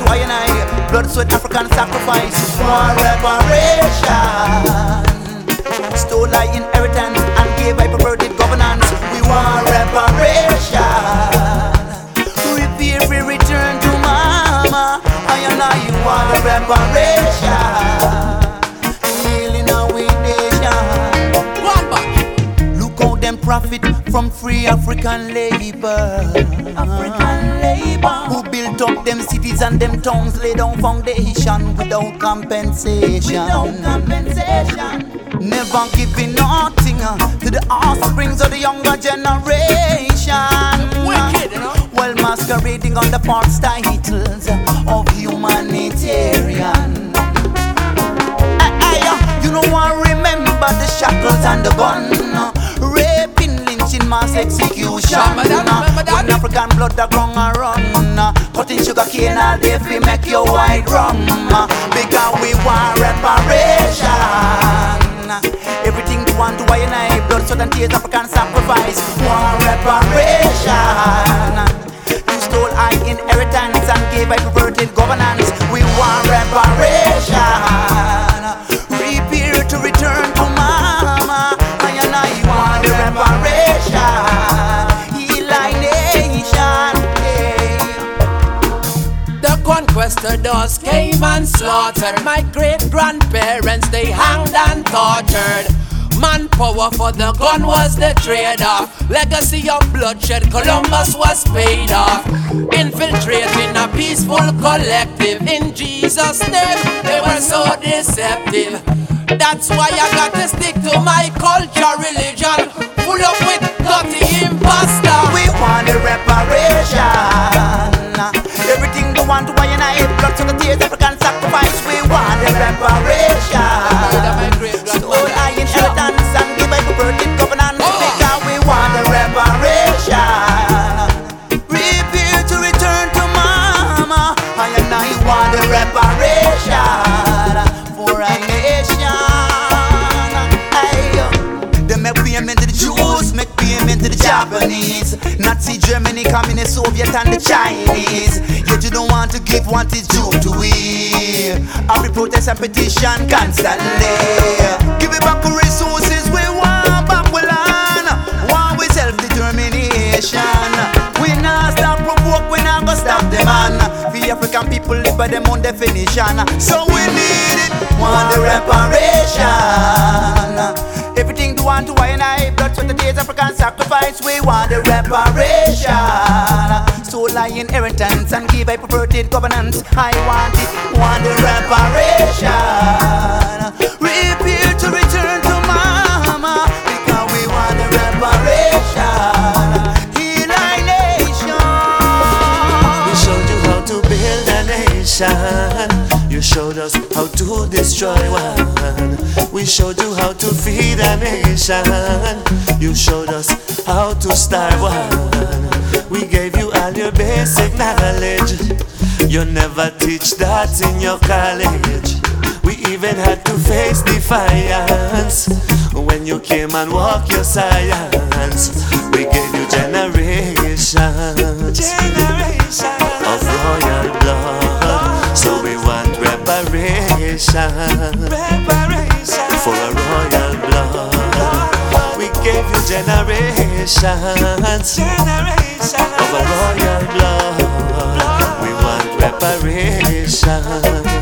I and I. Blood, sweat, African sacrifice. War reparation. Stole our inheritance and gave by perverted governance. We want reparation. Repair, we return to mama. I and I, you want reparation. Healing our nation. One back. Look how them profit from free African labor. African labor. Who built up them cities and them towns, lay down foundation without compensation. Without compensation. Never giving nothing to the offsprings of the younger generation. Wicked, you know. While masquerading on the false titles of humanitarian. You know I remember the shackles and the gun, raping, lynching, mass execution. When African blood the ground a run, cutting sugar cane all day fi make your white rum. Because we want reparation. Everything we want to I and I, blood, sweat and tears, African sacrifice. Want reparation. You stole our inheritance and gave by perverted governance. We want reparation. Repair to return to mama. I and I want the reparation. Heal our nation. The conquistadors came and slaughtered my great-grandparents, they hanged and tortured. Manpower for the gun was the trader. Legacy of bloodshed, Columbus was paid off. Infiltrating a peaceful collective. In Jesus' name, they were so deceptive. That's why I got to stick to my culture, religion, full up with dirty imposter. We want the reparation. Everything we want to I and I, blood, sweat and tears, African sacrifice. We want the reparation. Stole our inheritance and give by perverted governance. Because we want the reparation. Repair to return to mama. I and I want the reparation for our nation. They make payment to the Jews, make payment to the Japanese, Nazi Germany, Communist, Soviet and the Chinese. Yet you don't want to give what is due to we. Every protest and petition constantly. Give it back the resources we want back we land. Want with self-determination. We not stop provoke, we not gonna stop the man. The African people live by their own definition. So we need it, want the reparation. Everything we want to I and I, blood, sweat and tears, African sacrifice. We want the reparation. Stole our inheritance and give by perverted governance. I want it, want the reparation. Repair to return to mama. Because we want the reparation. Heal our nation. We showed you how to build a nation. You showed us how to destroy one. We showed you how to feed a nation. You showed us how to starve one. We gave you all your basic knowledge. You never teach that in your college. We even had to face defiance when you came and walked your science. We gave you generations of royal blood. So we want reparation for a royal blood. We gave you generations of a royal blood. We want reparation.